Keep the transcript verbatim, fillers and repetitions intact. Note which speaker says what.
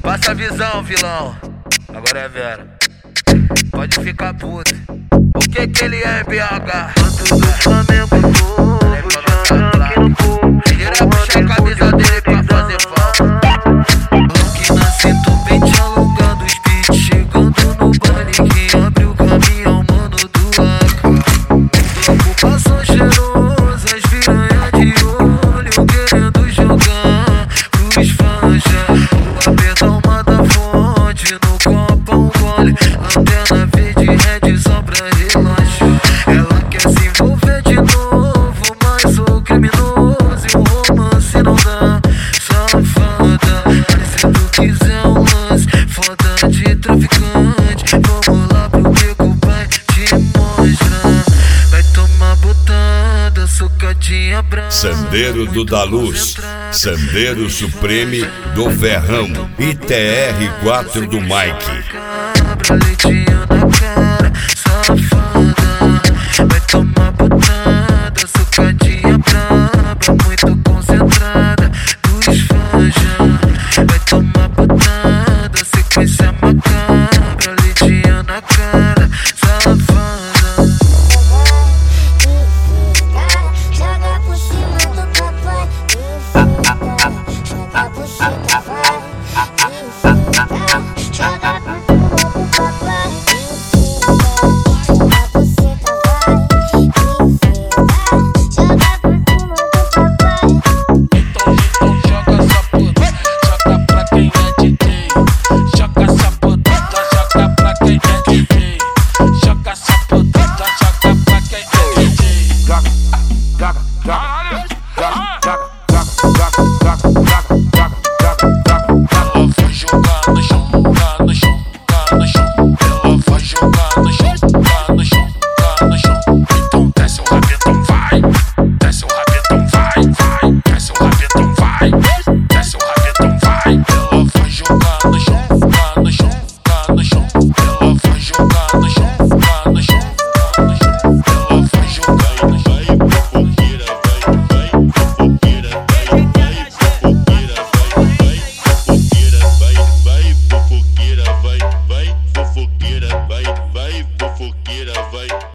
Speaker 1: Passa a visão, vilão. Agora é Vera. Pode ficar puto. O que que ele é em B H?
Speaker 2: Tanto do Flamengo novo, chorando aqui no povo.
Speaker 1: Tira puxa a camisa dele pra fazer falta.
Speaker 3: Aqui na cinta o pente alongando os beats. Chegando no baile, quem abre o caminho é o mano do A K. Ocupação cheirosa, as piranha de olho querendo jogar pros fanja. O apertão mata fonte, no copo um gole. Antena verde, red só pra relaxar. Ela quer se envolver de novo, mas sou criminoso e o romance não dá. Safada, mas se tu quiser um lance foda de traficante, vamos lá pro que o pai te mostra. Vai tomar botada, socadinha branca.
Speaker 4: Sandeiro do Da Luz, Sandeiro Supreme do Ferrão e T R quatro do Mike.
Speaker 3: Cabra, leitinho na